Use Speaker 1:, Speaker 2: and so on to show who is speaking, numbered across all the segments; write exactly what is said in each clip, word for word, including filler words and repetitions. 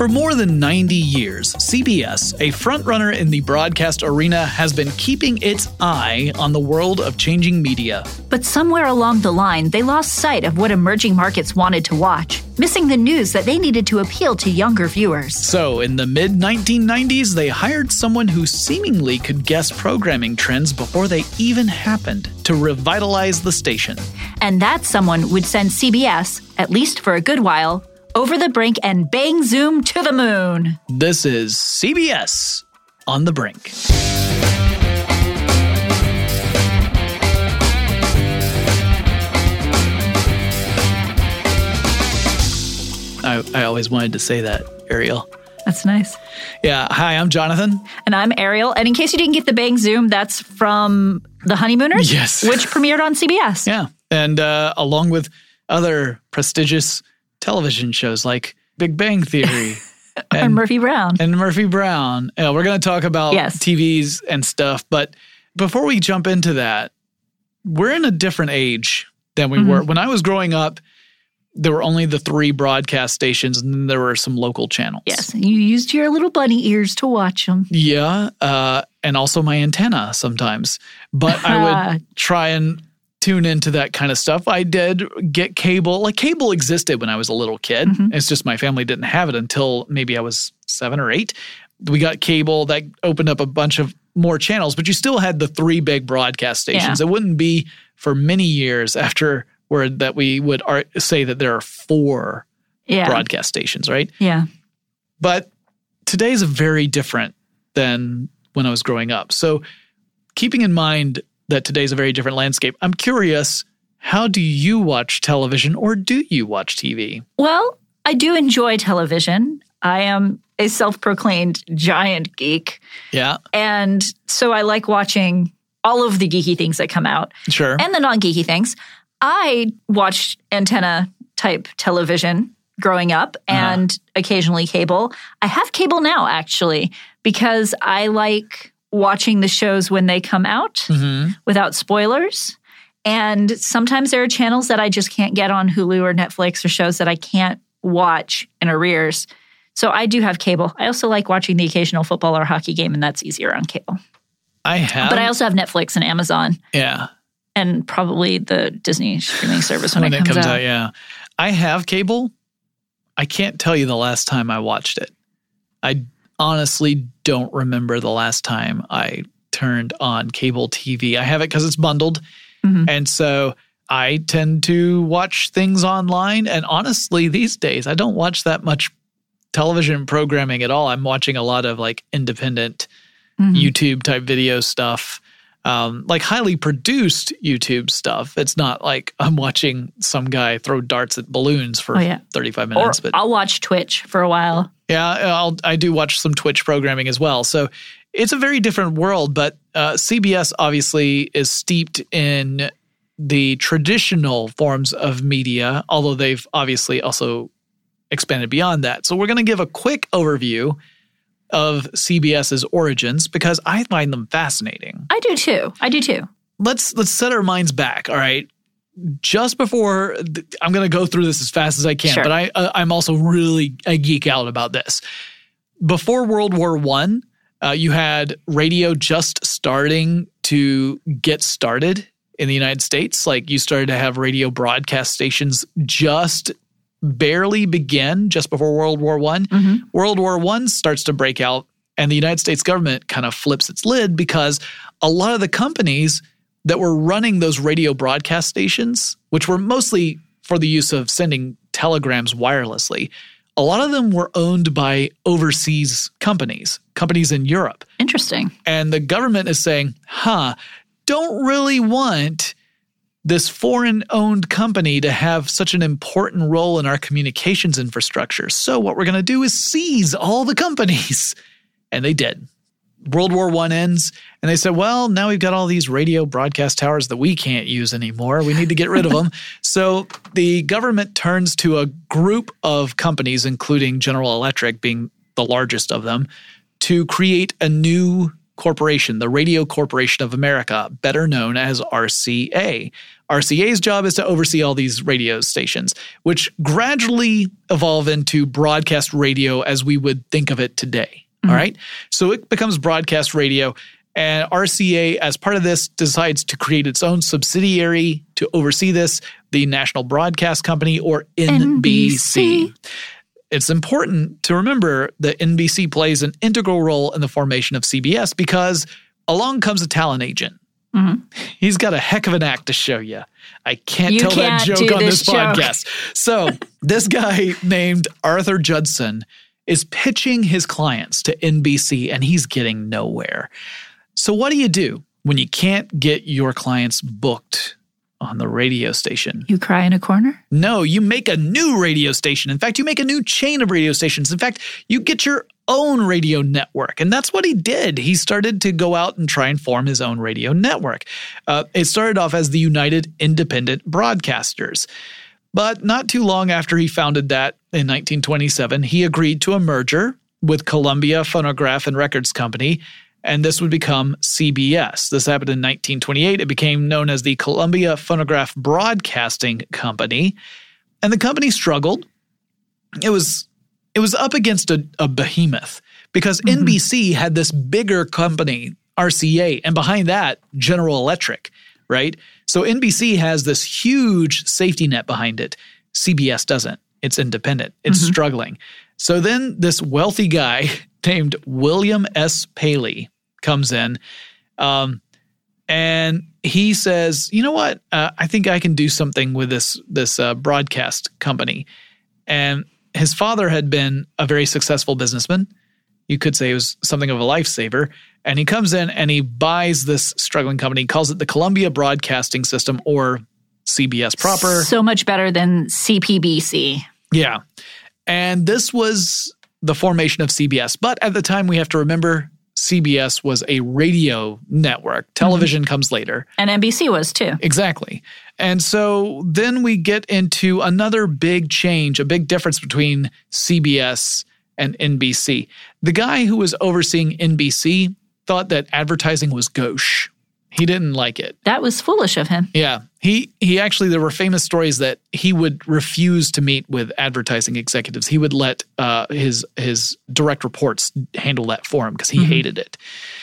Speaker 1: For more than ninety years, C B S, a frontrunner in the broadcast arena, has been keeping its eye on the world of changing media.
Speaker 2: But somewhere along the line, they lost sight of what emerging markets wanted to watch, missing the news that they needed to appeal to younger viewers.
Speaker 1: So, in the mid nineteen nineties, they hired someone who seemingly could guess programming trends before they even happened to revitalize the station.
Speaker 2: And that someone would send C B S, at least for a good while, over the brink and bang zoom to the moon.
Speaker 1: This is C B S on the Brink. I, I always wanted to say that, Ariel.
Speaker 2: That's nice.
Speaker 1: Yeah. Hi, I'm Jonathan.
Speaker 2: And I'm Ariel. And in case you didn't get the bang zoom, that's from The Honeymooners.
Speaker 1: Yes.
Speaker 2: Which premiered on C B S.
Speaker 1: Yeah. And uh, along with other prestigious television shows like Big Bang Theory.
Speaker 2: and, and Murphy Brown.
Speaker 1: And Murphy Brown. Uh, we're going to talk about
Speaker 2: yes.
Speaker 1: T Vs and stuff. But before we jump into that, we're in a different age than we mm-hmm. were. When I was growing up, there were only the three broadcast stations, and then there were some local channels.
Speaker 2: Yes, you used your little bunny ears to watch them.
Speaker 1: Yeah, uh, and also my antenna sometimes. But I would try and tune into that kind of stuff. I did get cable. Like, cable existed when I was a little kid. Mm-hmm. It's just my family didn't have it until maybe I was seven or eight. We got cable that opened up a bunch of more channels, but you still had the three big broadcast stations. Yeah. It wouldn't be for many years after where that we would ar- say that there are four yeah. broadcast stations, right?
Speaker 2: Yeah.
Speaker 1: But today's very different than when I was growing up. So keeping in mind that today's a very different landscape, I'm curious, how do you watch television, or do you watch T V?
Speaker 2: Well, I do enjoy television. I am a self-proclaimed giant geek.
Speaker 1: Yeah.
Speaker 2: And so I like watching all of the geeky things that come out.
Speaker 1: Sure.
Speaker 2: And the non-geeky things. I watched antenna-type television growing up and uh-huh. occasionally cable. I have cable now, actually, because I like watching the shows when they come out mm-hmm. without spoilers. And sometimes there are channels that I just can't get on Hulu or Netflix, or shows that I can't watch in arrears. So I do have cable. I also like watching the occasional football or hockey game, and that's easier on cable.
Speaker 1: I have.
Speaker 2: But I also have Netflix and Amazon.
Speaker 1: Yeah.
Speaker 2: And probably the Disney streaming service when,
Speaker 1: when
Speaker 2: it comes,
Speaker 1: it comes out.
Speaker 2: out.
Speaker 1: Yeah. I have cable. I can't tell you the last time I watched it. I honestly don't remember the last time I turned on cable T V. I have it because it's bundled. Mm-hmm. And so I tend to watch things online. And honestly, these days, I don't watch that much television programming at all. I'm watching a lot of like independent mm-hmm. YouTube type video stuff. Um, like highly produced YouTube stuff. It's not like I'm watching some guy throw darts at balloons for oh, yeah. thirty-five minutes.
Speaker 2: Or
Speaker 1: but
Speaker 2: I'll watch Twitch for a while.
Speaker 1: Yeah, I'll, I do watch some Twitch programming as well. So it's a very different world, but uh, C B S obviously is steeped in the traditional forms of media, although they've obviously also expanded beyond that. So we're going to give a quick overview of CBS's origins because I find them fascinating.
Speaker 2: I do too. I do too.
Speaker 1: Let's let's set our minds back. All right, just before th- I'm going to go through this as fast as I can,
Speaker 2: sure.
Speaker 1: but I uh, I'm also really I geek out about this. Before World War One, uh, you had radio just starting to get started in the United States. Like you started to have radio broadcast stations just barely begin just before World War One. Mm-hmm. World War One starts to break out, and the United States government kind of flips its lid because a lot of the companies that were running those radio broadcast stations, which were mostly for the use of sending telegrams wirelessly, a lot of them were owned by overseas companies, companies in Europe.
Speaker 2: Interesting.
Speaker 1: And the government is saying, huh, don't really want this foreign-owned company to have such an important role in our communications infrastructure. So what we're going to do is seize all the companies. And they did. World War One ends, and they said, well, now we've got all these radio broadcast towers that we can't use anymore. We need to get rid of them. So the government turns to a group of companies, including General Electric being the largest of them, to create a new corporation, the Radio Corporation of America, better known as R C A. R C A's job is to oversee all these radio stations, which gradually evolve into broadcast radio as we would think of it today. Mm-hmm. All right. So it becomes broadcast radio. And R C A, as part of this, decides to create its own subsidiary to oversee this, the National Broadcast Company, or N B C. N B C. It's important to remember that N B C plays an integral role in the formation of C B S because along comes a talent agent. Mm-hmm. He's got a heck of an act to show you. I can't
Speaker 2: you
Speaker 1: tell
Speaker 2: can't
Speaker 1: that joke on
Speaker 2: this,
Speaker 1: this
Speaker 2: joke.
Speaker 1: podcast. So this guy named Arthur Judson is pitching his clients to N B C, and he's getting nowhere. So what do you do when you can't get your clients booked on the radio station?
Speaker 2: You cry in a corner?
Speaker 1: No, you make a new radio station. In fact, you make a new chain of radio stations. In fact, you get your own radio network. And that's what he did. He started to go out and try and form his own radio network. Uh, it started off as the United Independent Broadcasters. But not too long after he founded that in nineteen twenty-seven, he agreed to a merger with Columbia Phonograph and Records Company, and this would become C B S. This happened in nineteen twenty-eight. It became known as the Columbia Phonograph Broadcasting Company, and the company struggled. It was it was up against a, a behemoth because mm-hmm. N B C had this bigger company, R C A, and behind that, General Electric, right? So N B C has this huge safety net behind it. C B S doesn't. It's independent. It's mm-hmm. struggling. So then this wealthy guy named William S. Paley comes in, um, and he says, you know what? Uh, I think I can do something with this, this uh, broadcast company. And his father had been a very successful businessman. You could say he was something of a lifesaver. And he comes in and he buys this struggling company, calls it the Columbia Broadcasting System, or C B S proper.
Speaker 2: So much better than C P B C.
Speaker 1: Yeah. And this was the formation of C B S. But at the time, we have to remember C B S was a radio network. Television mm-hmm. comes later.
Speaker 2: And N B C was too.
Speaker 1: Exactly. And so then we get into another big change, a big difference between C B S and N B C. The guy who was overseeing N B C thought that advertising was gauche. He didn't like it.
Speaker 2: That was foolish of him.
Speaker 1: Yeah. He he actually, there were famous stories that he would refuse to meet with advertising executives. He would let uh, his his direct reports handle that for him because he mm-hmm. hated it.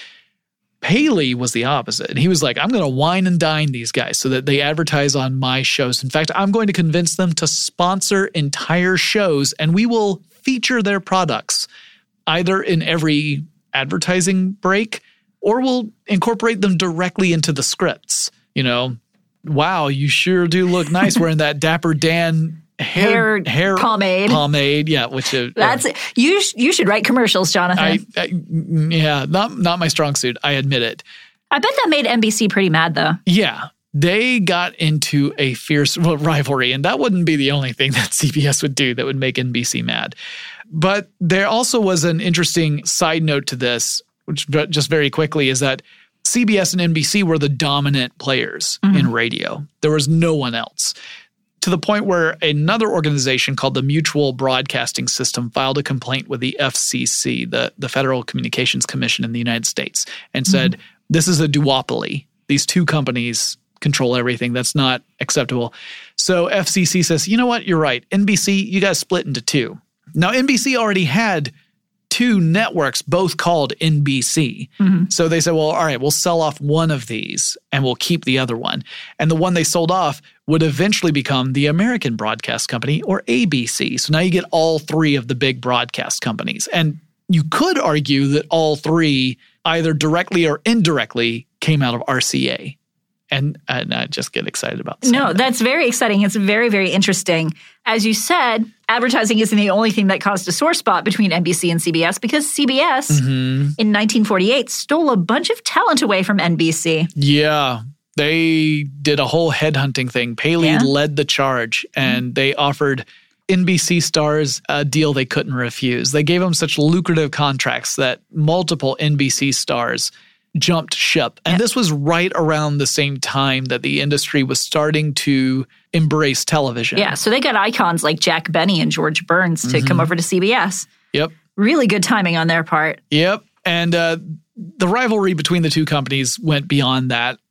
Speaker 1: Paley was the opposite. He was like, I'm going to wine and dine these guys so that they advertise on my shows. In fact, I'm going to convince them to sponsor entire shows, and we will feature their products either in every advertising break, or we'll incorporate them directly into the scripts. You know, wow, you sure do look nice wearing that Dapper Dan hair,
Speaker 2: hair,
Speaker 1: hair
Speaker 2: pomade.
Speaker 1: Pomade, yeah. Which is,
Speaker 2: that's uh, you. Sh- you should write commercials, Jonathan.
Speaker 1: I, I, yeah, not not my strong suit. I admit it.
Speaker 2: I bet that made N B C pretty mad, though.
Speaker 1: Yeah, they got into a fierce well, rivalry, and that wouldn't be the only thing that C B S would do that would make N B C mad. But there also was an interesting side note to this, which just very quickly is that C B S and N B C were the dominant players mm-hmm. in radio. There was no one else. To the point where another organization called the Mutual Broadcasting System filed a complaint with the F C C, the, the Federal Communications Commission in the United States, and said, mm-hmm. this is a duopoly. These two companies control everything. That's not acceptable. So F C C says, you know what? You're right. N B C, you guys split into two. Now, N B C already had two networks, both called N B C. Mm-hmm. So they said, well, all right, we'll sell off one of these and we'll keep the other one. And the one they sold off would eventually become the American Broadcast Company, or A B C. So now you get all three of the big broadcast companies. And you could argue that all three, either directly or indirectly, came out of R C A. And, and I just get excited about this.
Speaker 2: No,
Speaker 1: that.
Speaker 2: that's very exciting. It's very, very interesting. As you said, advertising isn't the only thing that caused a sore spot between N B C and C B S, because C B S mm-hmm. in nineteen forty-eight stole a bunch of talent away from N B C.
Speaker 1: Yeah, they did a whole headhunting thing. Paley yeah. led the charge, and mm-hmm. they offered N B C stars a deal they couldn't refuse. They gave them such lucrative contracts that multiple N B C stars jumped ship. And yeah. this was right around the same time that the industry was starting to embrace television.
Speaker 2: Yeah, so they got icons like Jack Benny and George Burns to mm-hmm. come over to C B S.
Speaker 1: Yep.
Speaker 2: Really good timing on their part.
Speaker 1: Yep. And uh, the rivalry between the two companies went beyond that.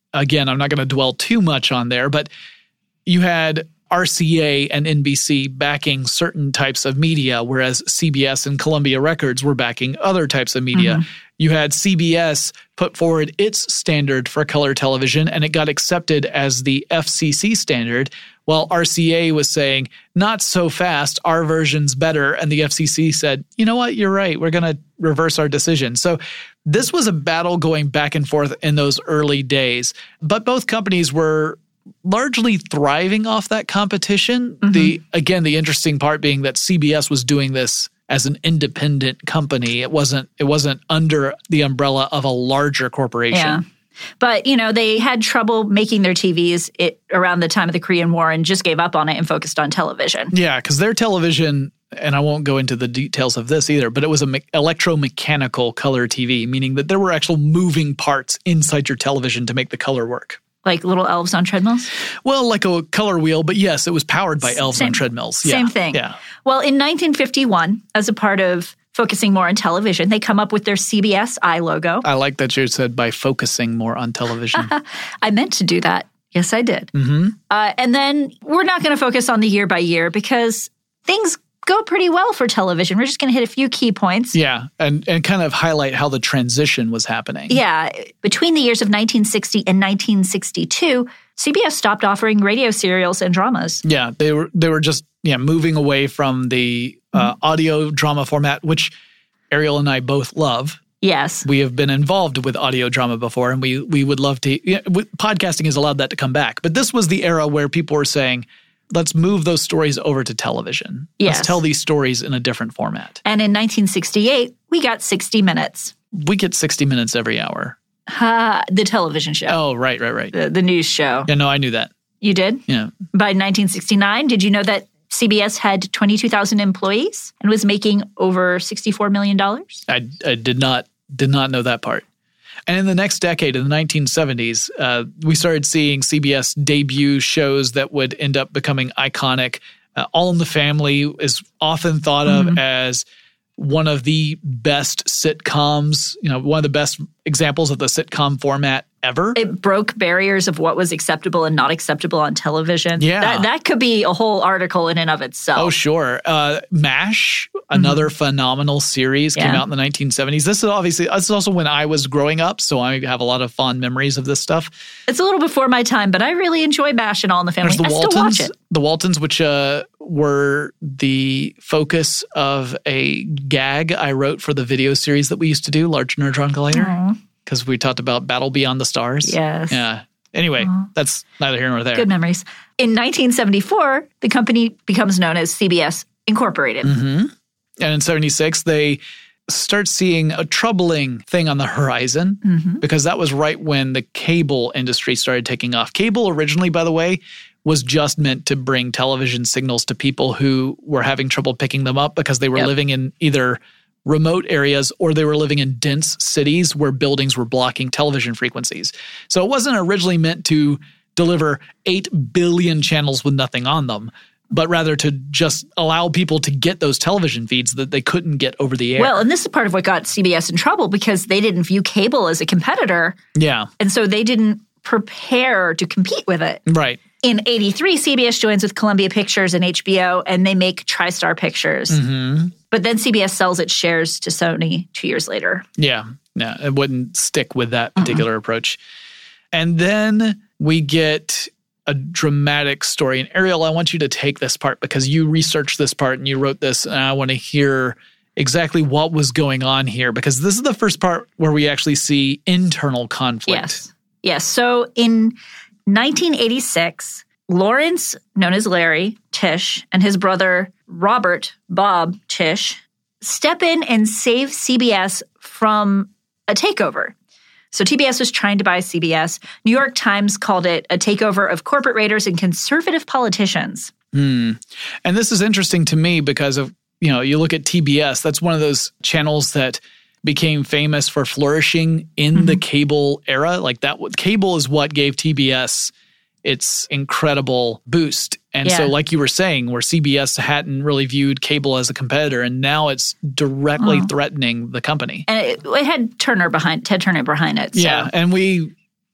Speaker 1: again, I'm not going to dwell too much on there, but you had R C A and N B C backing certain types of media, whereas C B S and Columbia Records were backing other types of media. Mm-hmm. You had C B S put forward its standard for color television, and it got accepted as the F C C standard, while R C A was saying, not so fast, our version's better, and the F C C said, you know what, you're right, we're going to reverse our decision. So this was a battle going back and forth in those early days, but both companies were largely thriving off that competition. Mm-hmm. The again, the interesting part being that C B S was doing this as an independent company. It wasn't it wasn't under the umbrella of a larger corporation.
Speaker 2: Yeah. But, you know, they had trouble making their T Vs it, around the time of the Korean War and just gave up on it and focused on television.
Speaker 1: Yeah, because their television, and I won't go into the details of this either, but it was an me- electromechanical color T V, meaning that there were actual moving parts inside your television to make the color work.
Speaker 2: Like little elves on treadmills?
Speaker 1: Well, like a color wheel, but yes, it was powered by elves
Speaker 2: same,
Speaker 1: on treadmills. Yeah,
Speaker 2: same thing.
Speaker 1: Yeah.
Speaker 2: Well, in nineteen fifty-one, as a part of focusing more on television, they come up with their C B S I logo.
Speaker 1: I like that you said by focusing more on television.
Speaker 2: I meant to do that. Yes, I did.
Speaker 1: Mm-hmm.
Speaker 2: Uh, and then we're not going to focus on the year by year because things go pretty well for television. We're just going to hit a few key points.
Speaker 1: Yeah, and, and kind of highlight how the transition was happening.
Speaker 2: Yeah. Between the years of nineteen sixty and nineteen sixty-two, C B S stopped offering radio serials and dramas.
Speaker 1: Yeah, they were they were just yeah moving away from the uh, mm-hmm. audio drama format, which Ariel and I both love.
Speaker 2: Yes.
Speaker 1: We have been involved with audio drama before, and we we would love to – podcasting has allowed that to come back. But this was the era where people were saying – let's move those stories over to television.
Speaker 2: Yes.
Speaker 1: Let's tell these stories in a different format.
Speaker 2: And in nineteen sixty-eight, we got sixty minutes.
Speaker 1: We get sixty minutes every hour.
Speaker 2: Uh, the television show.
Speaker 1: Oh, right, right, right.
Speaker 2: The, the news show.
Speaker 1: Yeah, no, I knew that.
Speaker 2: You did?
Speaker 1: Yeah.
Speaker 2: By nineteen sixty-nine, did you know that C B S had twenty-two thousand employees and was making over sixty-four million dollars?
Speaker 1: I, I did not did not know that part. And in the next decade, in the nineteen seventies, uh, we started seeing C B S debut shows that would end up becoming iconic. Uh, All in the Family is often thought of mm-hmm. as one of the best sitcoms, you know, one of the best examples of the sitcom format ever.
Speaker 2: It broke barriers of what was acceptable and not acceptable on television.
Speaker 1: Yeah.
Speaker 2: That, that could be a whole article in and of itself.
Speaker 1: Oh, sure. Uh, MASH, another mm-hmm. phenomenal series,
Speaker 2: yeah.
Speaker 1: came out in the nineteen seventies. This is obviously, this is also when I was growing up, so I have a lot of fond memories of this stuff.
Speaker 2: It's a little before my time, but I really enjoy MASH and All in the Family.
Speaker 1: There's the
Speaker 2: I
Speaker 1: Waltons,
Speaker 2: still watch it.
Speaker 1: The Waltons, which uh, were the focus of a gag I wrote for the video series that we used to do, Large Nerdron Collider, because we talked about Battle Beyond the Stars.
Speaker 2: Yes.
Speaker 1: Yeah. Anyway, Aww. That's neither here nor there.
Speaker 2: Good memories. In nineteen seventy-four, the company becomes known as C B S Incorporated.
Speaker 1: Mm-hmm. And in seventy-six, they start seeing a troubling thing on the horizon mm-hmm. because that was right when the cable industry started taking off. Cable originally, by the way, was just meant to bring television signals to people who were having trouble picking them up because they were yep. living in either remote areas or they were living in dense cities where buildings were blocking television frequencies. So it wasn't originally meant to deliver eight billion channels with nothing on them, but rather to just allow people to get those television feeds that they couldn't get over the air.
Speaker 2: Well, and this is part of what got C B S in trouble because they didn't view cable as a competitor.
Speaker 1: Yeah.
Speaker 2: And so they didn't prepare to compete with it.
Speaker 1: Right.
Speaker 2: In eighty-three, C B S joins with Columbia Pictures and H B O, and they make TriStar Pictures.
Speaker 1: Mm-hmm.
Speaker 2: But then C B S sells its shares to Sony two years later.
Speaker 1: Yeah. No, it wouldn't stick with that particular mm-hmm. approach. And then we get a dramatic story. And Ariel, I want you to take this part because you researched this part and you wrote this, and I want to hear exactly what was going on here because this is the first part where we actually see internal conflict.
Speaker 2: Yes. Yes. So in nineteen eighty-six, Lawrence, known as Larry Tisch, and his brother Robert Bob Tisch step in and save C B S from a takeover. So T B S was trying to buy C B S. New York Times called it a takeover of corporate raiders and conservative politicians.
Speaker 1: Mm. And this is interesting to me because of, you know, you look at T B S, that's one of those channels that became famous for flourishing in mm-hmm. the cable era. Like that, cable is what gave T B S its incredible boost. And yeah. so like you were saying, where C B S hadn't really viewed cable as a competitor, and now it's directly oh. threatening the company.
Speaker 2: And it, it had Turner behind, Ted Turner behind it. So.
Speaker 1: Yeah, and we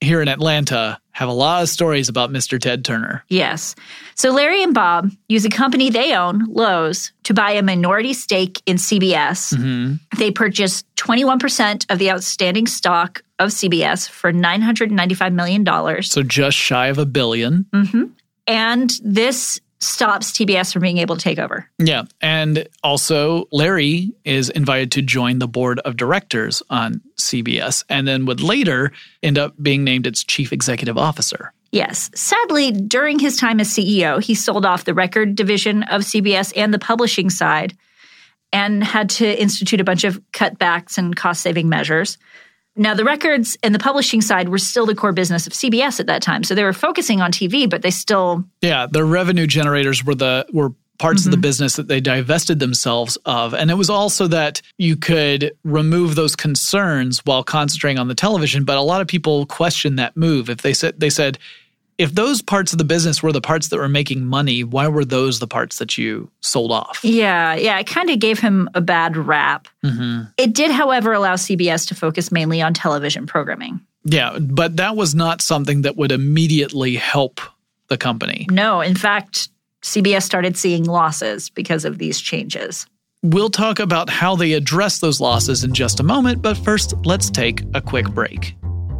Speaker 1: here in Atlanta have a lot of stories about Mister Ted Turner.
Speaker 2: Yes. So Larry and Bob use a company they own, Lowe's, to buy a minority stake in C B S.
Speaker 1: Mm-hmm.
Speaker 2: They purchased twenty-one percent of the outstanding stock of C B S for nine hundred ninety-five million dollars.
Speaker 1: So just shy of a billion.
Speaker 2: Mm-hmm. And this stops T B S from being able to take over.
Speaker 1: Yeah. And also, Larry is invited to join the board of directors on C B S and then would later end up being named its chief executive officer.
Speaker 2: Yes. Sadly, during his time as C E O, he sold off the record division of C B S and the publishing side and had to institute a bunch of cutbacks and cost-saving measures. Now, the records and the publishing side were still the core business of C B S at that time. So they were focusing on T V, but they still...
Speaker 1: Yeah, the revenue generators were the were parts mm-hmm. of the business that they divested themselves of. And it was also that you could remove those concerns while concentrating on the television. But a lot of people questioned that move. If they said they said, if those parts of the business were the parts that were making money, why were those the parts that you sold off?
Speaker 2: Yeah, yeah. It kind of gave him a bad rap.
Speaker 1: Mm-hmm.
Speaker 2: It did, however, allow C B S to focus mainly on television programming.
Speaker 1: Yeah, but that was not something that would immediately help the company.
Speaker 2: No, in fact, C B S started seeing losses because of these changes.
Speaker 1: We'll talk about how they address those losses in just a moment, but first, let's take a quick break.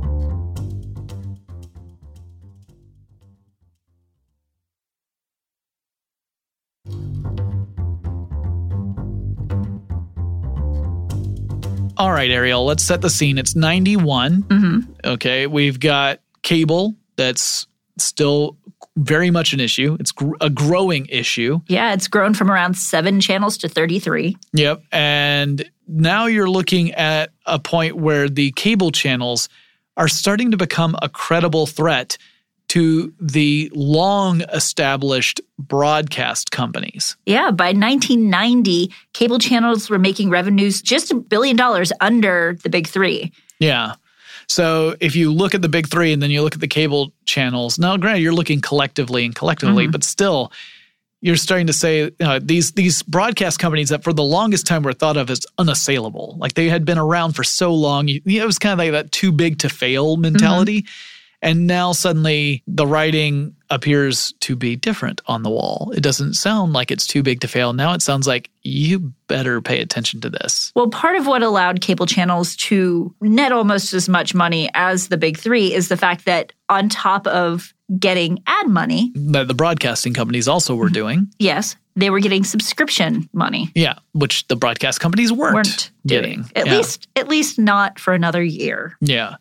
Speaker 1: All right, Ariel, let's set the scene. It's ninety-one.
Speaker 2: Mm-hmm.
Speaker 1: Okay, we've got cable that's still very much an issue. It's gr- a growing issue.
Speaker 2: Yeah, it's grown from around seven channels to thirty-three.
Speaker 1: Yep, and now you're looking at a point where the cable channels are starting to become a credible threat to the long-established broadcast companies.
Speaker 2: Yeah, by nineteen ninety, cable channels were making revenues just a billion dollars under the big three.
Speaker 1: Yeah. So if you look at the big three and then you look at the cable channels, now granted, you're looking collectively and collectively, mm-hmm. but still, you're starting to say uh, these these broadcast companies that for the longest time were thought of as unassailable. Like they had been around for so long. You, you know, it was kind of like that too big to fail mentality. Mm-hmm. And now suddenly the writing appears to be different on the wall. It doesn't sound like it's too big to fail. Now it sounds like you better pay attention to this.
Speaker 2: Well, part of what allowed cable channels to net almost as much money as the big three is the fact that on top of getting ad money,
Speaker 1: that the broadcasting companies also were doing.
Speaker 2: Yes, they were getting subscription money.
Speaker 1: Yeah, which the broadcast companies weren't,
Speaker 2: weren't
Speaker 1: getting.
Speaker 2: Doing. At
Speaker 1: yeah.
Speaker 2: least, at least not for another year.
Speaker 1: Yeah.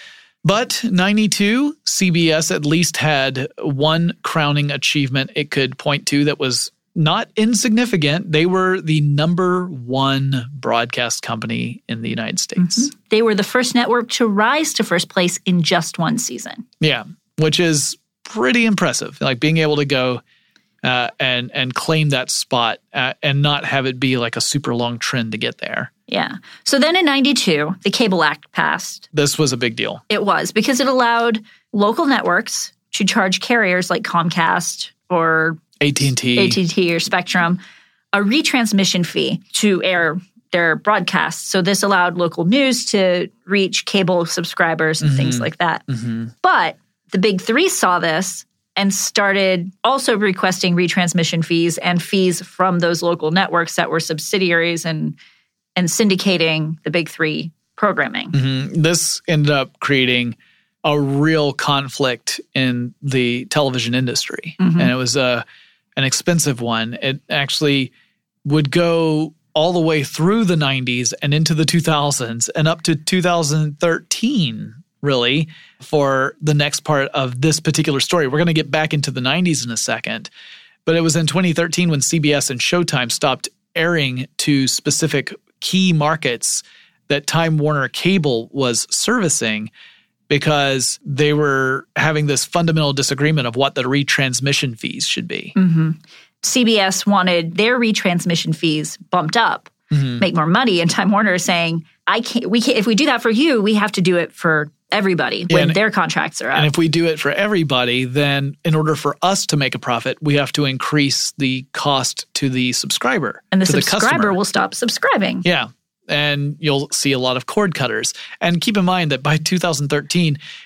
Speaker 1: But ninety-two, C B S at least had one crowning achievement it could point to that was not insignificant. They were the number one broadcast company in the United States.
Speaker 2: Mm-hmm. They were the first network to rise to first place in just one season.
Speaker 1: Yeah, which is pretty impressive. Like being able to go uh, and and claim that spot uh, and not have it be like a super long trend to get there.
Speaker 2: Yeah. So then in ninety-two, the Cable Act passed.
Speaker 1: This was a big deal.
Speaker 2: It was because it allowed local networks to charge carriers like Comcast or
Speaker 1: A T and T,
Speaker 2: A T and T or Spectrum a retransmission fee to air their broadcasts. So this allowed local news to reach cable subscribers and mm-hmm. things like that.
Speaker 1: Mm-hmm.
Speaker 2: But the big three saw this and started also requesting retransmission fees and fees from those local networks that were subsidiaries and and syndicating the big three programming.
Speaker 1: Mm-hmm. This ended up creating a real conflict in the television industry.
Speaker 2: Mm-hmm.
Speaker 1: And it was a, an expensive one. It actually would go all the way through the nineties and into the two thousands and up to two thousand thirteen, really, for the next part of this particular story. We're going to get back into the nineties in a second. But it was in twenty thirteen when C B S and Showtime stopped airing to specific key markets that Time Warner Cable was servicing because they were having this fundamental disagreement of what the retransmission fees should be.
Speaker 2: Mm-hmm. C B S wanted their retransmission fees bumped up, mm-hmm. make more money, and Time Warner is saying, "I can't. We can't. If we do that for you, we have to do it for everybody
Speaker 1: yeah,
Speaker 2: when
Speaker 1: and,
Speaker 2: their contracts are up.
Speaker 1: And if we do it for everybody, then in order for us to make a profit, we have to increase the cost to the subscriber,
Speaker 2: and the
Speaker 1: to
Speaker 2: subscriber
Speaker 1: the customer.
Speaker 2: will stop subscribing."
Speaker 1: Yeah. And you'll see a lot of cord cutters. And keep in mind that by two thousand thirteen,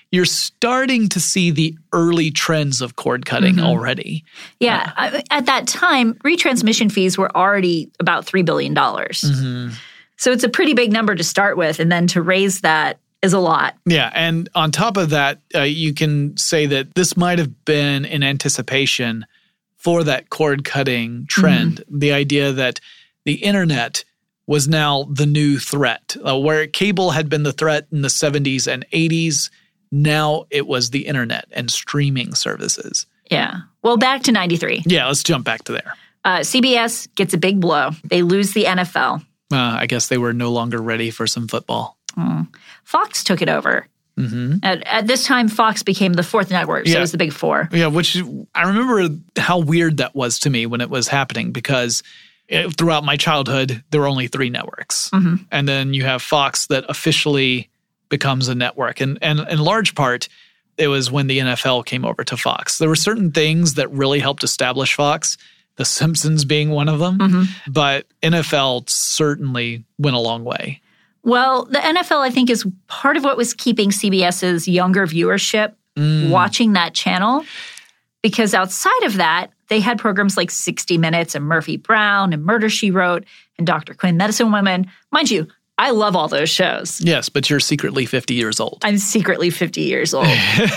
Speaker 1: you're starting to see the early trends of cord cutting mm-hmm. already.
Speaker 2: Yeah. Uh, At that time, retransmission fees were already about three billion dollars. Mm-hmm. So it's a pretty big number to start with, and then to raise that is a lot.
Speaker 1: Yeah, and on top of that, uh, you can say that this might have been in anticipation for that cord-cutting trend, mm-hmm. the idea that the internet was now the new threat. Uh, where cable had been the threat in the seventies and eighties, now it was the internet and streaming services.
Speaker 2: Yeah. Well, back to ninety-three.
Speaker 1: Yeah, let's jump back to there.
Speaker 2: Uh, C B S gets a big blow. They lose the N F L.
Speaker 1: Uh, I guess they were no longer ready for some football.
Speaker 2: Mm. Fox took it over. Mm-hmm. At, at this time, Fox became the fourth network, so
Speaker 1: yeah.
Speaker 2: it was the big four.
Speaker 1: Yeah, which I remember how weird that was to me when it was happening, because it, throughout my childhood, there were only three networks. Mm-hmm. And then you have Fox that officially becomes a network. And, and in large part, it was when the N F L came over to Fox. There were certain things that really helped establish Fox, The Simpsons being one of them. Mm-hmm. But N F L certainly went a long way.
Speaker 2: Well, the N F L, I think, is part of what was keeping CBS's younger viewership mm. watching that channel. Because outside of that, they had programs like sixty minutes and Murphy Brown and Murder, She Wrote and Doctor Quinn, Medicine Woman. Mind you, I love all those shows.
Speaker 1: Yes, but you're secretly fifty years old.
Speaker 2: I'm secretly fifty years old.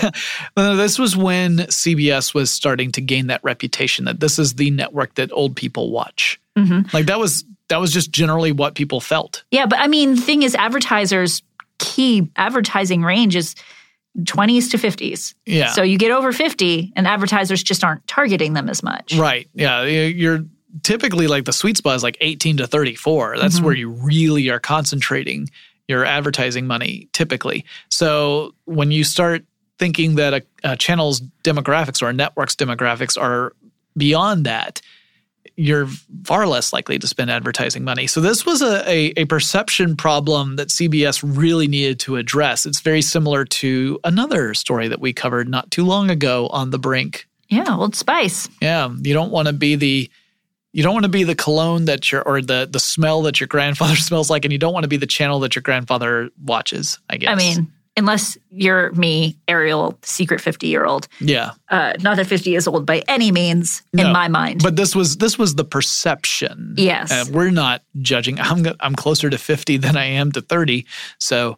Speaker 1: This was when C B S was starting to gain that reputation that this is the network that old people watch. Mm-hmm. Like that was that was just generally what people felt.
Speaker 2: Yeah, but I mean, the thing is, advertisers' key advertising range is twenties to fifties.
Speaker 1: Yeah.
Speaker 2: So you get over fifty and advertisers just aren't targeting them as much.
Speaker 1: Right. Yeah. You're typically like the sweet spot is like eighteen to thirty-four. That's mm-hmm. where you really are concentrating your advertising money typically. So when you start thinking that a, a channel's demographics or a network's demographics are beyond that, you're far less likely to spend advertising money. So this was a, a, a perception problem that C B S really needed to address. It's very similar to another story that we covered not too long ago on The Brink.
Speaker 2: Yeah, Old Spice.
Speaker 1: Yeah, you don't want to be the you don't want to be the cologne that your or the the smell that your grandfather smells like, and you don't want to be the channel that your grandfather watches, I guess.
Speaker 2: I mean, unless you're me, Ariel, secret fifty-year-old.
Speaker 1: Yeah.
Speaker 2: Uh, not that fifty is old by any means in
Speaker 1: no,
Speaker 2: my mind.
Speaker 1: But this was this was the perception.
Speaker 2: Yes.
Speaker 1: Uh, we're not judging. I'm I'm closer to fifty than I am to thirty. So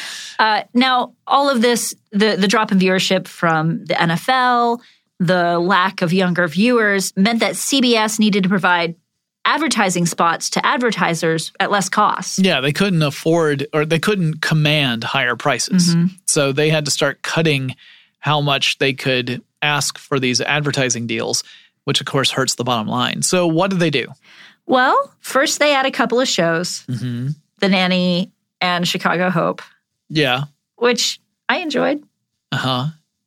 Speaker 2: uh, now all of this, the the drop in viewership from the N F L, the lack of younger viewers meant that C B S needed to provide advertising spots to advertisers at less cost.
Speaker 1: Yeah, they couldn't afford or they couldn't command higher prices. Mm-hmm. So they had to start cutting how much they could ask for these advertising deals, which of course hurts the bottom line. So what did they do?
Speaker 2: Well, first they had a couple of shows,
Speaker 1: mm-hmm.
Speaker 2: The Nanny and Chicago Hope.
Speaker 1: Yeah.
Speaker 2: Which I enjoyed.
Speaker 1: Uh-huh.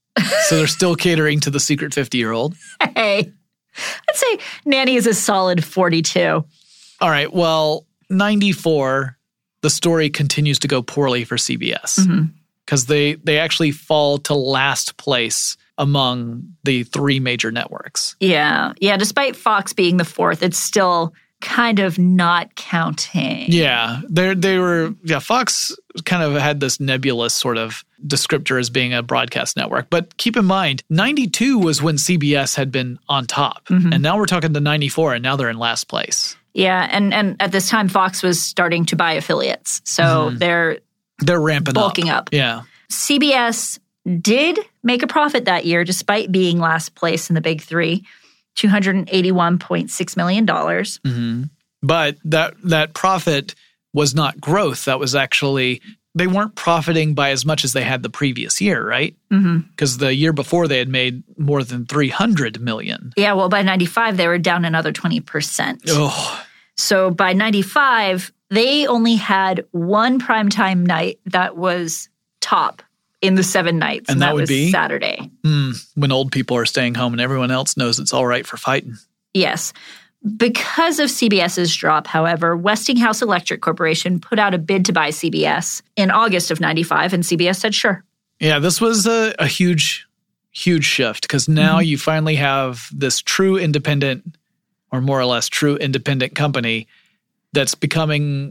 Speaker 1: So they're still catering to the secret fifty-year-old.
Speaker 2: Hey, I'd say Nanny is a solid forty-two.
Speaker 1: All right. Well, ninety-four, the story continues to go poorly for C B S because mm-hmm. they, they actually fall to last place among the three major networks.
Speaker 2: Yeah. Yeah. Despite Fox being the fourth, it's still kind of not counting.
Speaker 1: Yeah. They they were, yeah, Fox kind of had this nebulous sort of descriptor as being a broadcast network. But keep in mind, ninety-two was when C B S had been on top. Mm-hmm. And now we're talking to ninety-four, and now they're in last place.
Speaker 2: Yeah. And, and at this time, Fox was starting to buy affiliates. So mm-hmm. they're,
Speaker 1: they're ramping
Speaker 2: bulking
Speaker 1: up.
Speaker 2: up.
Speaker 1: Yeah.
Speaker 2: C B S did make a profit that year, despite being last place in the big three. two hundred eighty-one point six million dollars.
Speaker 1: Mm-hmm. But that that profit was not growth. That was actually, they weren't profiting by as much as they had the previous year, right? Because mm-hmm. the year before they had made more than three hundred million dollars.
Speaker 2: Yeah, well, by ninety-five, they were down another twenty percent.
Speaker 1: Oh.
Speaker 2: So by ninety-five, they only had one primetime night that was top in the seven nights, and, and that, that would was be Saturday.
Speaker 1: Mm, when old people are staying home and everyone else knows it's all right for fighting.
Speaker 2: Yes. Because of CBS's drop, however, Westinghouse Electric Corporation put out a bid to buy C B S in August of ninety-five, and C B S said sure.
Speaker 1: Yeah, this was a, a huge, huge shift because now mm-hmm. you finally have this true independent, or more or less true independent company that's becoming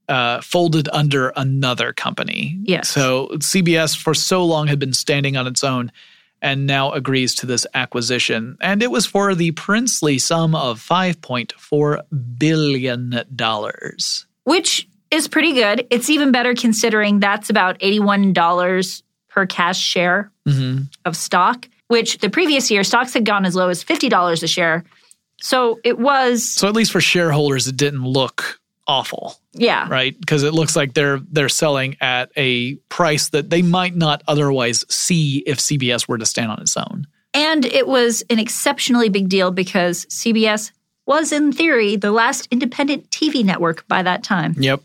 Speaker 1: uh, folded under another company.
Speaker 2: Yes.
Speaker 1: So C B S for so long had been standing on its own and now agrees to this acquisition. And it was for the princely sum of five point four billion dollars.
Speaker 2: Which is pretty good. It's even better considering that's about eighty-one dollars per cash share mm-hmm. of stock, which the previous year stocks had gone as low as fifty dollars a share. So it was...
Speaker 1: So at least for shareholders, it didn't look awful.
Speaker 2: Yeah.
Speaker 1: Right? Because it looks like they're they're selling at a price that they might not otherwise see if C B S were to stand on its own.
Speaker 2: And it was an exceptionally big deal because C B S was, in theory, the last independent T V network by that time.
Speaker 1: Yep.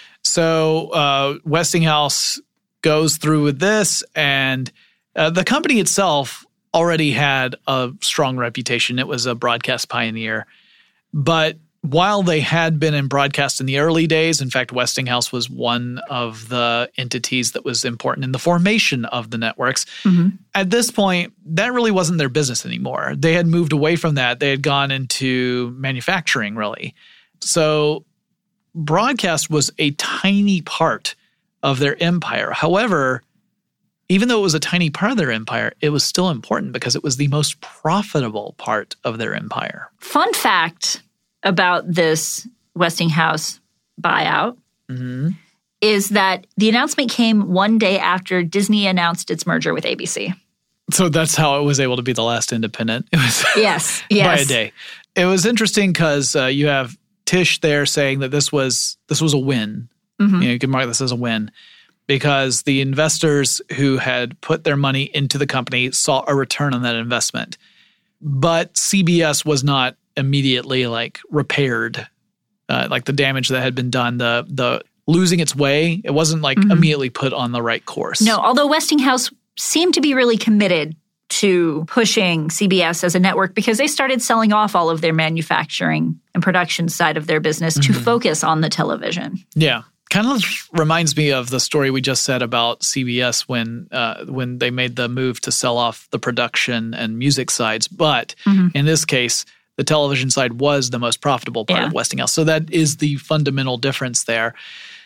Speaker 1: So uh, Westinghouse goes through with this, and uh, the company itself already had a strong reputation. It was a broadcast pioneer. But while they had been in broadcast in the early days, in fact, Westinghouse was one of the entities that was important in the formation of the networks. Mm-hmm. At this point, that really wasn't their business anymore. They had moved away from that. They had gone into manufacturing, really. So broadcast was a tiny part of their empire. However, even though it was a tiny part of their empire, it was still important because it was the most profitable part of their empire.
Speaker 2: Fun fact about this Westinghouse buyout mm-hmm. is that the announcement came one day after Disney announced its merger with A B C.
Speaker 1: So that's how it was able to be the last independent. It was
Speaker 2: yes, yes.
Speaker 1: by a day. It was interesting because uh, you have Tish there saying that this was this was a win. Mm-hmm. You know, you can mark this as a win because the investors who had put their money into the company saw a return on that investment. But C B S was not immediately like repaired, uh, like the damage that had been done, the the losing its way. It wasn't like mm-hmm. immediately put on the right course.
Speaker 2: No, although Westinghouse seemed to be really committed to pushing C B S as a network because they started selling off all of their manufacturing and production side of their business mm-hmm. to focus on the television.
Speaker 1: Yeah. Kind of reminds me of the story we just said about C B S when uh, when they made the move to sell off the production and music sides. But mm-hmm. in this case, the television side was the most profitable part yeah. of Westinghouse. So that is the fundamental difference there.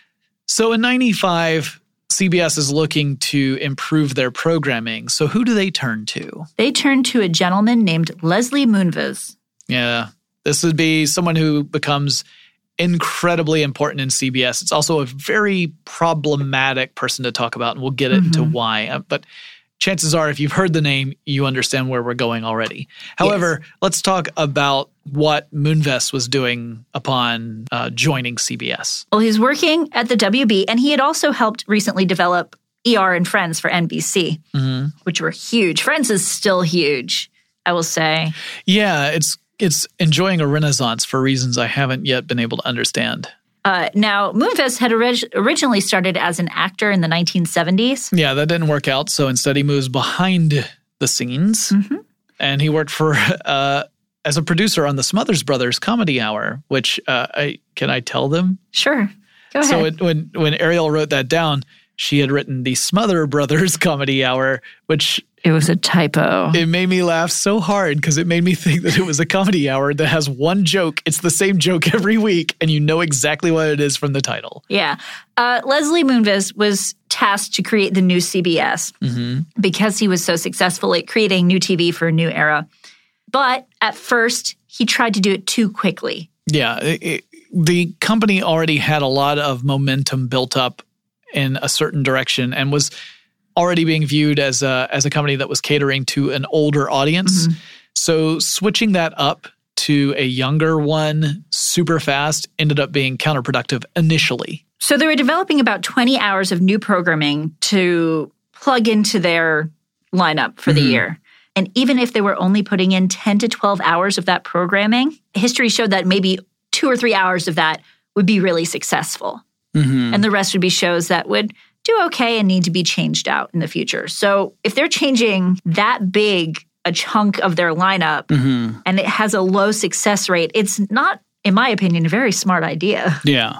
Speaker 1: So in ninety-five, C B S is looking to improve their programming. So who do they turn to?
Speaker 2: They turn to a gentleman named Leslie Moonves.
Speaker 1: Yeah. This would be someone who becomes incredibly important in C B S. It's also a very problematic person to talk about, and we'll get into mm-hmm. why. Uh, but chances are, if you've heard the name, you understand where we're going already. However, yes. let's talk about what Moonves was doing upon uh, joining C B S.
Speaker 2: Well, he's working at the W B, and he had also helped recently develop E R and Friends for N B C, mm-hmm. which were huge. Friends is still huge, I will say.
Speaker 1: Yeah, it's It's enjoying a renaissance for reasons I haven't yet been able to understand.
Speaker 2: Uh, now, Moonves had orig- originally started as an actor in the nineteen seventies.
Speaker 1: Yeah, that didn't work out. So instead he moves behind the scenes. Mm-hmm. And he worked for uh, as a producer on the Smothers Brothers Comedy Hour, which uh, I can I tell them?
Speaker 2: Sure. Go ahead.
Speaker 1: So it, when, when Ariel wrote that down, she had written the Smother Brothers Comedy Hour, which...
Speaker 2: It was a typo.
Speaker 1: It made me laugh so hard because it made me think that it was a comedy hour that has one joke. It's the same joke every week, and you know exactly what it is from the title.
Speaker 2: Yeah. Uh, Leslie Moonves was tasked to create the new C B S mm-hmm. because he was so successful at creating new T V for a new era. But at first, he tried to do it too quickly.
Speaker 1: Yeah. It, it, the company already had a lot of momentum built up in a certain direction and was already being viewed as a as a company that was catering to an older audience. Mm-hmm. So switching that up to a younger one super fast ended up being counterproductive initially.
Speaker 2: So they were developing about twenty hours of new programming to plug into their lineup for mm-hmm. the year. And even if they were only putting in ten to twelve hours of that programming, history showed that maybe two or three hours of that would be really successful. Mm-hmm. And the rest would be shows that would do okay and need to be changed out in the future. So if they're changing that big a chunk of their lineup mm-hmm. and it has a low success rate, it's not, in my opinion, a very smart idea.
Speaker 1: Yeah.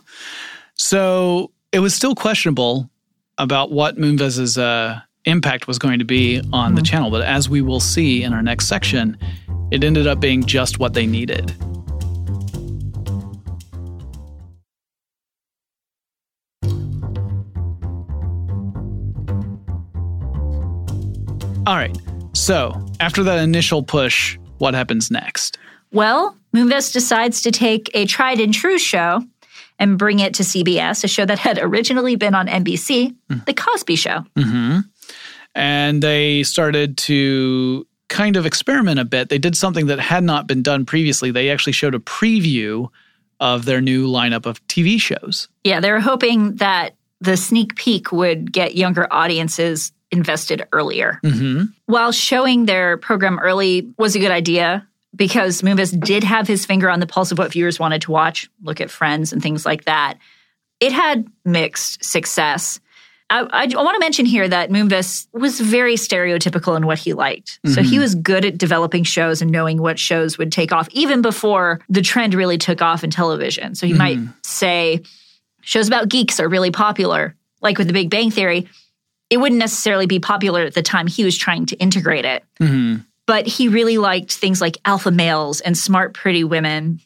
Speaker 1: So it was still questionable about what Moonves' uh, impact was going to be on mm-hmm. the channel. But as we will see in our next section, it ended up being just what they needed. All right. So after that initial push, what happens next?
Speaker 2: Well, Moonves decides to take a tried and true show and bring it to C B S, a show that had originally been on N B C, mm. The Cosby Show.
Speaker 1: Mm-hmm. And they started to kind of experiment a bit. They did something that had not been done previously. They actually showed a preview of their new lineup of T V shows.
Speaker 2: Yeah, they were hoping that the sneak peek would get younger audiences invested earlier.
Speaker 1: Mm-hmm.
Speaker 2: While showing their program early was a good idea, because Moonves did have his finger on the pulse of what viewers wanted to watch, look at Friends and things like that, it had mixed success. I, I, I want to mention here that Moonves was very stereotypical in what he liked. Mm-hmm. So he was good at developing shows and knowing what shows would take off, even before the trend really took off in television. So he mm-hmm. might say, shows about geeks are really popular, like with The Big Bang Theory. It wouldn't necessarily be popular at the time he was trying to integrate it.
Speaker 1: Mm-hmm.
Speaker 2: But he really liked things like alpha males and smart, pretty women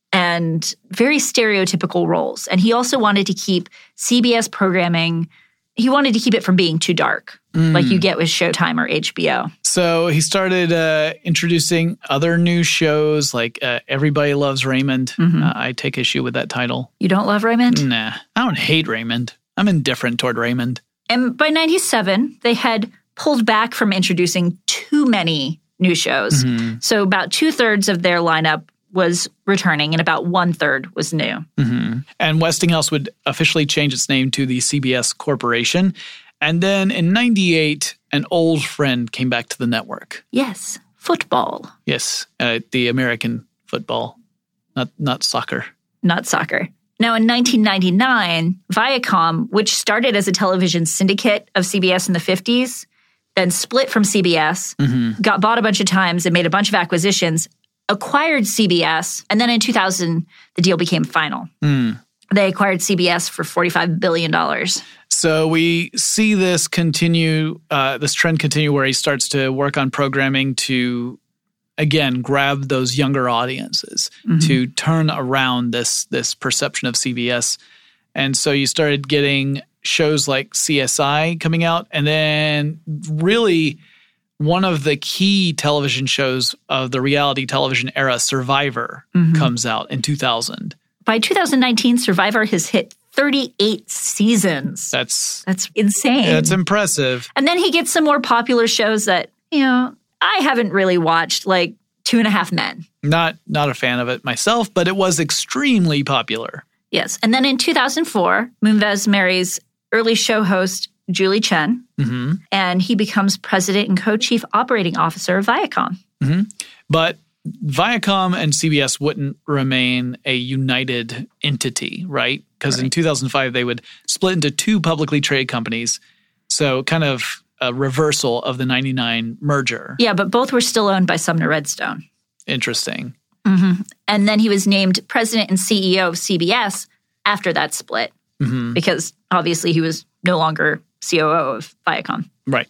Speaker 2: and very stereotypical roles. And he also wanted to keep C B S programming, he wanted to keep it from being too dark, mm. like you get with Showtime or H B O.
Speaker 1: So he started uh, introducing other new shows like uh, Everybody Loves Raymond.
Speaker 2: Mm-hmm.
Speaker 1: Uh, I take issue with that title.
Speaker 2: You don't love Raymond?
Speaker 1: Nah, I don't hate Raymond. I'm indifferent toward Raymond.
Speaker 2: And by ninety-seven, they had pulled back from introducing too many new shows.
Speaker 1: Mm-hmm.
Speaker 2: So about two-thirds of their lineup was returning and about one-third was new.
Speaker 1: Mm-hmm. And Westinghouse would officially change its name to the C B S Corporation. And then in ninety-eight, an old friend came back to the network.
Speaker 2: Yes, football.
Speaker 1: Yes, uh, the American football, not not soccer.
Speaker 2: Not soccer. Now, in nineteen ninety-nine, Viacom, which started as a television syndicate of C B S in the fifties, then split from C B S,
Speaker 1: mm-hmm.
Speaker 2: got bought a bunch of times and made a bunch of acquisitions, acquired C B S, and then in two thousand, the deal became final.
Speaker 1: Mm.
Speaker 2: They acquired C B S for forty-five billion dollars.
Speaker 1: So we see this continue, uh, this trend continue where he starts to work on programming to, again, grab those younger audiences, mm-hmm. to turn around this this perception of C B S. And so you started getting shows like C S I coming out, and then really one of the key television shows of the reality television era, Survivor, mm-hmm. comes out in two thousand.
Speaker 2: By two thousand nineteen, Survivor has hit thirty-eight seasons.
Speaker 1: That's
Speaker 2: that's insane.
Speaker 1: That's impressive.
Speaker 2: And then he gets some more popular shows that, you know, I haven't really watched, like Two and a Half Men.
Speaker 1: Not not a fan of it myself, but it was extremely popular.
Speaker 2: Yes. And then in two thousand four, Moonves marries early show host Julie Chen,
Speaker 1: mm-hmm.
Speaker 2: and he becomes president and co-chief operating officer of Viacom.
Speaker 1: Mm-hmm. But Viacom and C B S wouldn't remain a united entity, right? Because right. in two thousand five, they would split into two publicly traded companies. So kind of a reversal of the ninety-nine merger.
Speaker 2: Yeah, but both were still owned by Sumner Redstone.
Speaker 1: Interesting.
Speaker 2: Mm-hmm. And then he was named president and C E O of C B S after that split,
Speaker 1: mm-hmm.
Speaker 2: because obviously he was no longer C O O of Viacom.
Speaker 1: Right.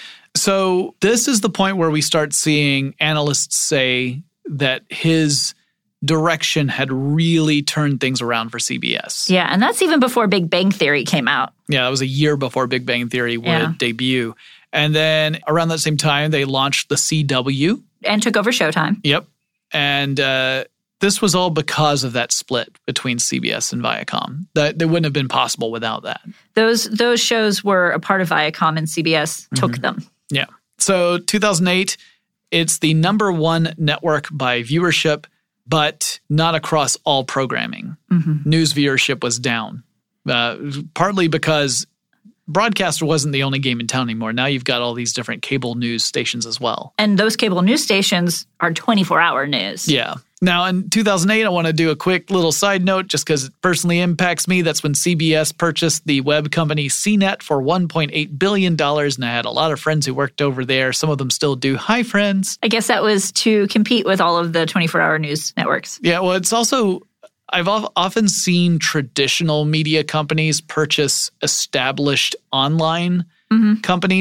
Speaker 1: So this is the point where we start seeing analysts say that his direction had really turned things around for C B S.
Speaker 2: Yeah, and that's even before Big Bang Theory came out.
Speaker 1: Yeah, that was a year before Big Bang Theory would
Speaker 2: yeah.
Speaker 1: debut. And then around that same time, they launched the C W.
Speaker 2: And took over Showtime.
Speaker 1: Yep. And uh, this was all because of that split between C B S and Viacom. That, that wouldn't have been possible without that.
Speaker 2: Those those shows were a part of Viacom, and C B S took
Speaker 1: mm-hmm.
Speaker 2: them.
Speaker 1: Yeah. So two thousand eight, it's the number one network by viewership, but not across all programming.
Speaker 2: Mm-hmm.
Speaker 1: News viewership was down, uh, partly because broadcaster wasn't the only game in town anymore. Now you've got all these different cable news stations as well.
Speaker 2: And those cable news stations are twenty-four hour news.
Speaker 1: Yeah. Now, in two thousand eight, I want to do a quick little side note just because it personally impacts me. That's when C B S purchased the web company C net for one point eight billion dollars, and I had a lot of friends who worked over there. Some of them still do. Hi, friends.
Speaker 2: I guess that was to compete with all of the twenty-four hour news networks.
Speaker 1: Yeah, well, it's also, I've often seen traditional media companies purchase established online
Speaker 2: mm-hmm.
Speaker 1: companies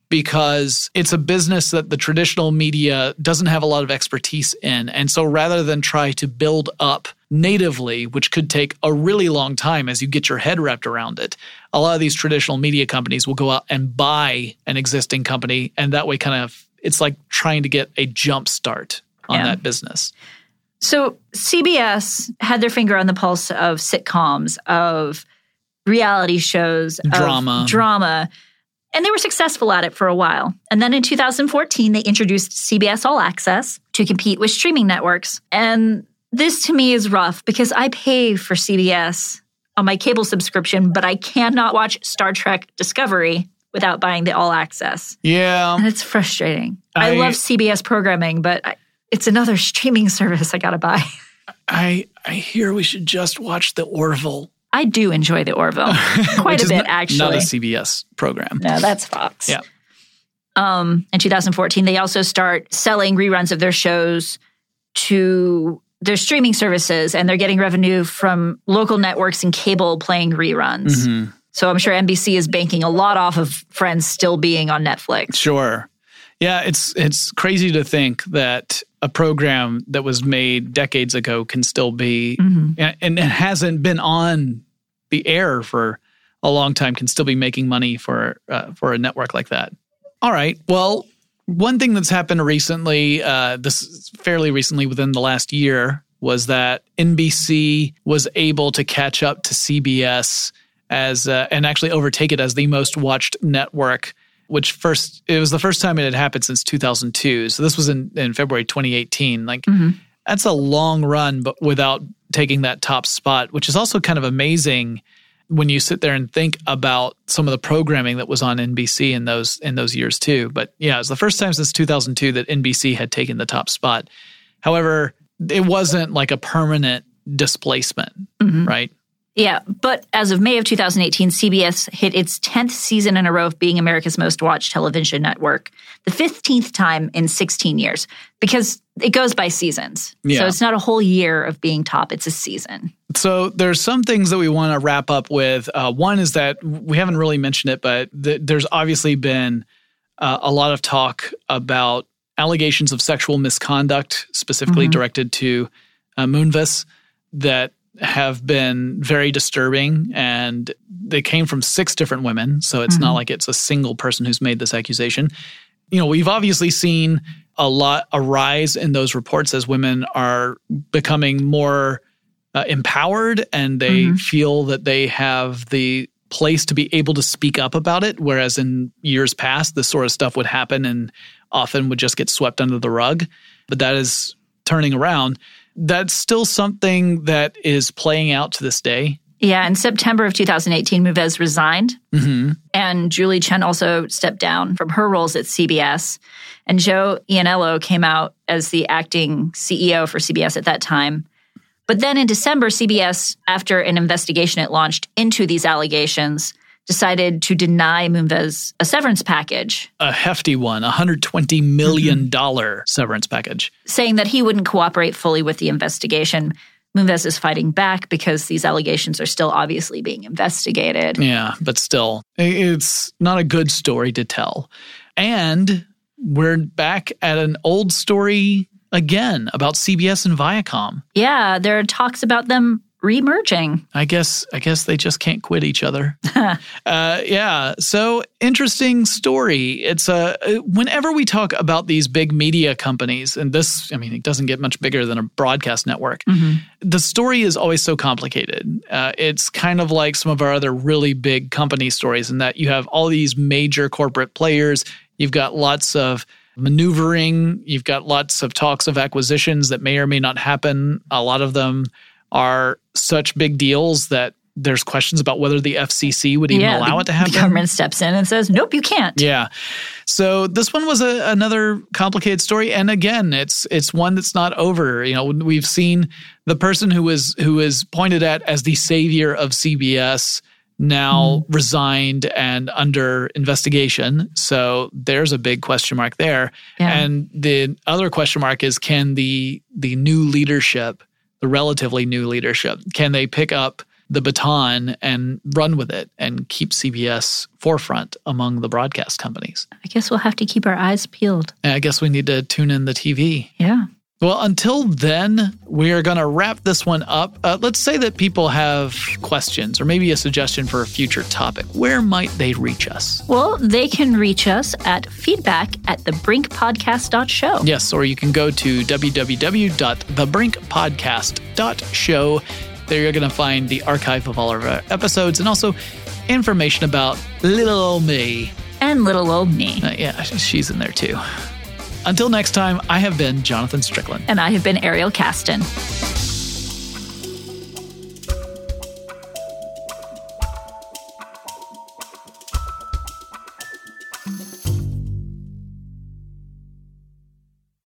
Speaker 1: because it's a business that the traditional media doesn't have a lot of expertise in. And so rather than try to build up natively, which could take a really long time as you get your head wrapped around it, a lot of these traditional media companies will go out and buy an existing company. And that way kind of, it's like trying to get a jump start on
Speaker 2: Yeah.
Speaker 1: that business.
Speaker 2: So C B S had their finger on the pulse of sitcoms, of reality shows,
Speaker 1: Drama.
Speaker 2: of drama. And they were successful at it for a while. And then in two thousand fourteen, they introduced C B S All Access to compete with streaming networks. And this to me is rough because I pay for C B S on my cable subscription, but I cannot watch Star Trek Discovery without buying the All Access.
Speaker 1: Yeah.
Speaker 2: And it's frustrating. I,
Speaker 1: I
Speaker 2: love C B S programming, but I, it's another streaming service I got to buy.
Speaker 1: I I hear we should just watch the Orville.
Speaker 2: I do enjoy the Orville quite
Speaker 1: Which
Speaker 2: a
Speaker 1: is
Speaker 2: bit,
Speaker 1: not,
Speaker 2: actually.
Speaker 1: Not a C B S program.
Speaker 2: No, that's Fox.
Speaker 1: Yeah.
Speaker 2: Um, in two thousand fourteen, they also start selling reruns of their shows to their streaming services, and they're getting revenue from local networks and cable playing reruns.
Speaker 1: Mm-hmm.
Speaker 2: So I'm sure N B C is banking a lot off of Friends still being on Netflix.
Speaker 1: Sure. Yeah, it's it's crazy to think that a program that was made decades ago can still be,
Speaker 2: Mm-hmm.
Speaker 1: and, and it hasn't been on the air for a long time, can still be making money for uh, for a network like that. All right. Well, one thing that's happened recently, uh, this is fairly recently within the last year, was that N B C was able to catch up to C B S as uh, and actually overtake it as the most watched network. Which first, it was the first time it had happened since two thousand two. So this was in, in February twenty eighteen. Like,
Speaker 2: Mm-hmm.
Speaker 1: that's a long run, but without taking that top spot, which is also kind of amazing when you sit there and think about some of the programming that was on N B C in those in those years too. But yeah, it was the first time since two thousand two that N B C had taken the top spot. However, it wasn't like a permanent displacement,
Speaker 2: Mm-hmm.
Speaker 1: right?
Speaker 2: Yeah, but as of May of two thousand eighteen, C B S hit its tenth season in a row of being America's most watched television network, the fifteenth time in sixteen years, because it goes by seasons.
Speaker 1: Yeah.
Speaker 2: So it's not a whole year of being top, it's a season.
Speaker 1: So there's some things that we want to wrap up with. Uh, one is that we haven't really mentioned it, but th- there's obviously been uh, a lot of talk about allegations of sexual misconduct, specifically
Speaker 2: Mhm.
Speaker 1: directed to uh, Moonves, that have been very disturbing, and they came from six different women. So it's
Speaker 2: Mhm.
Speaker 1: not like it's a single person who's made this accusation. You know, we've obviously seen a lot, a rise in those reports as women are becoming more uh, empowered, and they
Speaker 2: Mhm.
Speaker 1: feel that they have the place to be able to speak up about it. Whereas in years past, this sort of stuff would happen and often would just get swept under the rug. But that is turning around. That's still something that is playing out to this day.
Speaker 2: Yeah, in September of two thousand eighteen, Moonves resigned,
Speaker 1: Mm-hmm.
Speaker 2: and Julie Chen also stepped down from her roles at C B S. And Joe Iannello came out as the acting C E O for C B S at that time. But then in December, C B S, after an investigation it launched into these allegations, decided to deny Moonves a severance package,
Speaker 1: A hefty one, a one hundred twenty million dollars severance package.
Speaker 2: saying that he wouldn't cooperate fully with the investigation. Moonves is fighting back because these allegations are still obviously being investigated.
Speaker 1: Yeah, but still, it's not a good story to tell. And we're back at an old story again about C B S and Viacom.
Speaker 2: Yeah, there are talks about them remerging.
Speaker 1: I guess I guess they just can't quit each other. uh, yeah, so interesting story. It's a uh, whenever we talk about these big media companies, and this, I mean, it doesn't get much bigger than a broadcast network.
Speaker 2: Mm-hmm.
Speaker 1: The story is always so complicated. Uh, it's kind of like some of our other really big company stories in that you have all these major corporate players. You've got lots of maneuvering. You've got lots of talks of acquisitions that may or may not happen. A lot of them are such big deals that there's questions about whether the F C C would even
Speaker 2: yeah,
Speaker 1: allow
Speaker 2: the,
Speaker 1: it to happen.
Speaker 2: The government steps in and says, nope, you can't.
Speaker 1: Yeah. So this one was a, another complicated story. And again, it's it's one that's not over. You know, we've seen the person who was who is pointed at as the savior of C B S now mm. resigned and under investigation. So there's a big question mark there.
Speaker 2: Yeah.
Speaker 1: And the other question mark is, can the the new leadership, the relatively new leadership, can they pick up the baton and run with it and keep C B S forefront among the broadcast companies.
Speaker 2: I guess we'll have to keep our eyes peeled.
Speaker 1: And I guess we need to tune in the T V.
Speaker 2: Yeah.
Speaker 1: Well, until then, we are going to wrap this one up. Uh, let's say that people have questions or maybe a suggestion for a future topic. Where might they reach us?
Speaker 2: Well, they can reach us at feedback at the brink podcast dot show.
Speaker 1: Yes, or you can go to w w w dot the brink podcast dot show. There you're going to find the archive of all of our episodes and also information about little old me.
Speaker 2: And little old me.
Speaker 1: Uh, yeah, she's in there too. Until next time, I have been Jonathan Strickland.
Speaker 2: And I have been Ariel Caston.